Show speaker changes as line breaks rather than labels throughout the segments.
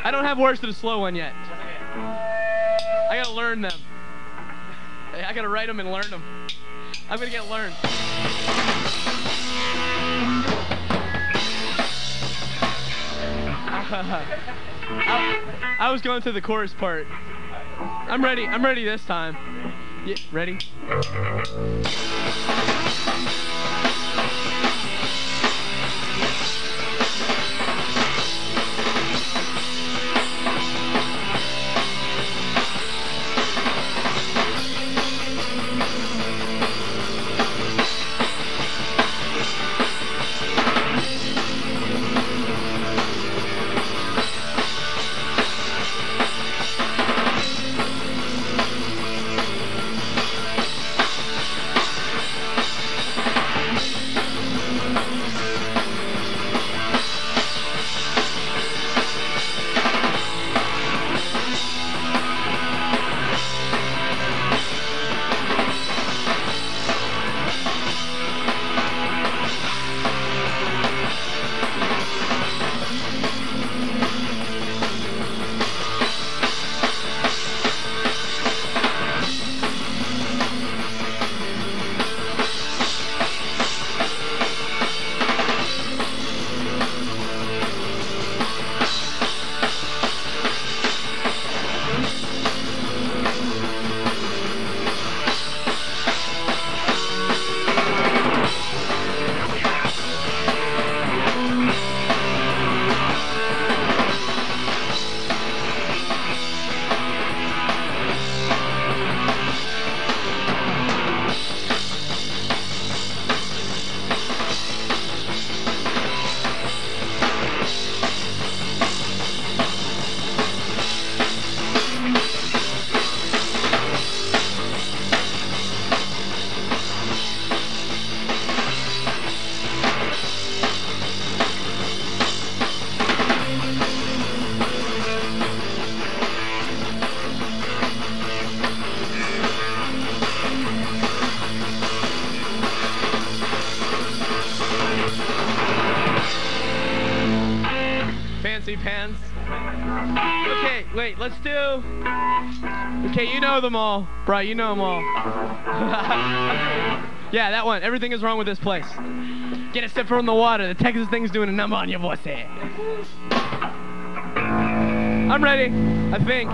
I don't have words to the slow one yet. I gotta learn them. I gotta write them and learn them. I'm gonna get learned. I was going through the chorus part. I'm ready this time. Yeah, ready? Fancy pants. Okay, wait, let's do... Okay, you know them all. Bro, you know them all. Yeah, that one. Everything is wrong with this place. Get a sip from the water. The Texas thing's doing a number on your voice. I'm ready, I think.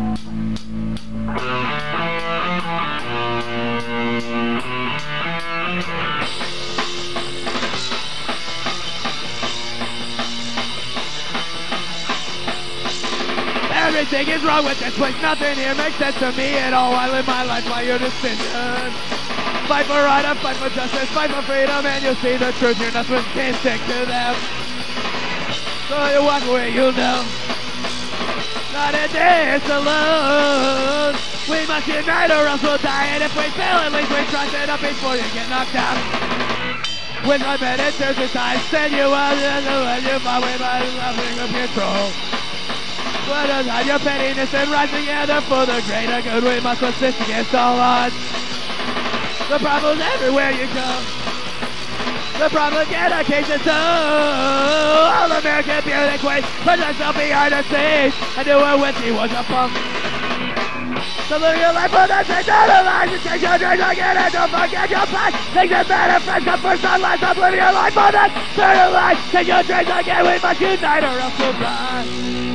Everything is wrong with this place. Nothing here makes sense to me at all. I live my life by your decision. Fight for right, I fight for justice, fight for freedom, and you'll see the truth. Your nothing can't stick to them. So you walk away, you'll know. Not in this alone. We must unite or else we'll die. And if we fail, at least we trust it up before you get knocked down. When my meditations decide, send you out and let you fall with my loving of control. Let us hide your pettiness and rise together for the greater good. We must resist against all odds. The problem's everywhere you go. The propaganda cases so all American beauty queen put herself behind the scenes and do it when she was a punk. So live your life for the sake of the lies and take your dreams again and don't forget your past. Things that matter, friends come first on last. Don't live your life for that certain life. Take your dreams again, we must unite or else we'll die.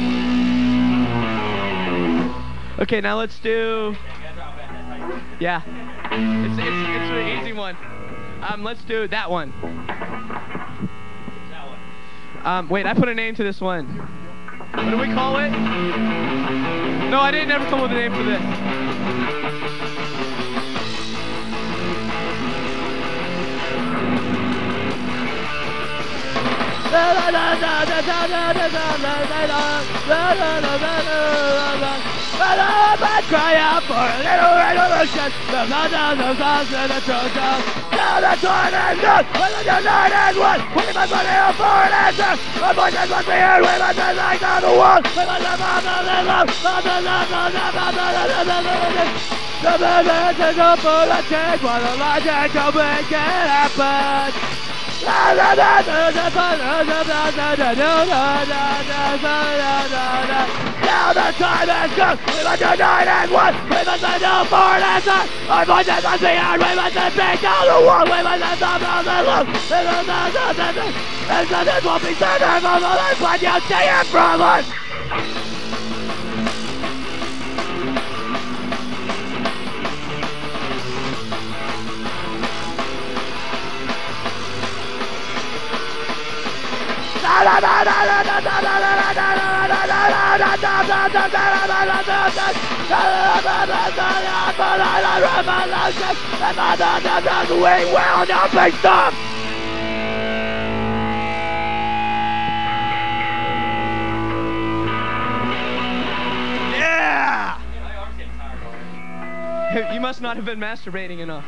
Okay, now let's do... Yeah. It's an easy one. Let's do that one. Wait, I put a name to this one. What do we call it? No, I didn't ever come up with a name for this. Let's cry out for a little revolution. The thousands of songs in the Trojan. Now the time is good. When the united one, we must run here for an answer. Our voices must be heard. We must unite on the world. We must live on the love. The movement is up for the change. For the logic to make it happen. Now the time has come. We must unite as one. We must know for an answer. Our voices must be heard. We must speak down the wall. We must stop all the love. And this will be certain from the life when you see it from us. We will not be stopped! Yeah! You must not have been masturbating enough.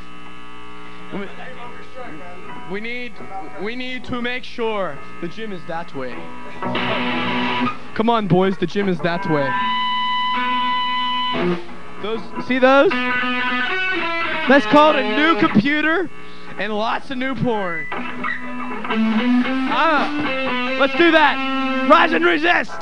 We need to make sure the gym is that way. Come on, boys, the gym is that way. See those? That's called a new computer and lots of new porn. Let's do that. Rise and resist.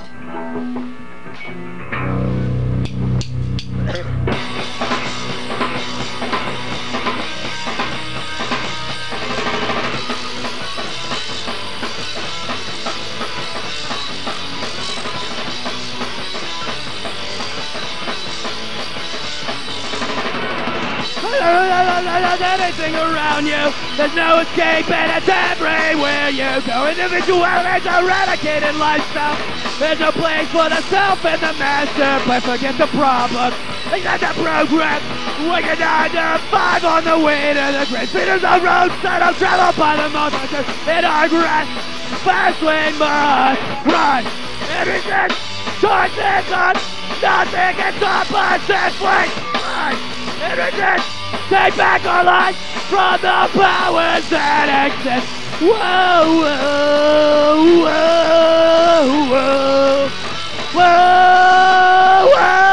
There's anything around you. There's no escape and it's everywhere you go. Individuality's eradicated lifestyle. There's no place for the self and the master. But forget the problem. Accept the program. Working 9 to 5 on the way to the great speeders of road set up travel by the monsters in our grasp. Fast lane must run. Everything choices on. Nothing can stop us this way. Run. Everything. Take back our lives from the powers that exist. Whoa, whoa, whoa, whoa, whoa,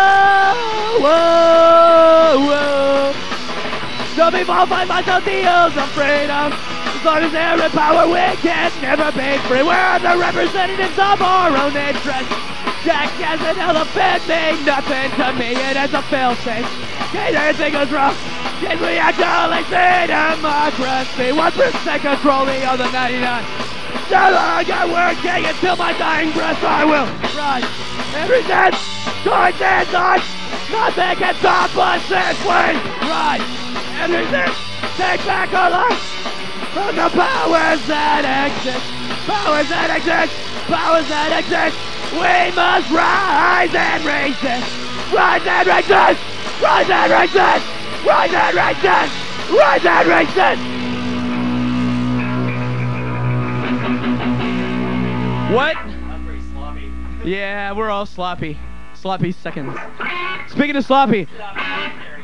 whoa, whoa. Some people find myself deals of freedom. As long as they're in power, we can never be free. We're the representatives of our own interests. Jack as an elephant mean nothing to me. It is a fail-safe. Anything goes wrong. Yes, we acknowledge the democracy. 1% control the other 99. So long I'm working until my dying breath I will rise. Everything choices on. Nothing can stop us this way. Rise. Everything take back our lives from the powers that exist. Powers that exist. Powers that exist. We must rise and resist. Rise and resist. Rise and resist. Rise and resist! Rise and resist! What? I'm pretty sloppy. Yeah, we're all sloppy. Sloppy seconds. Speaking of sloppy.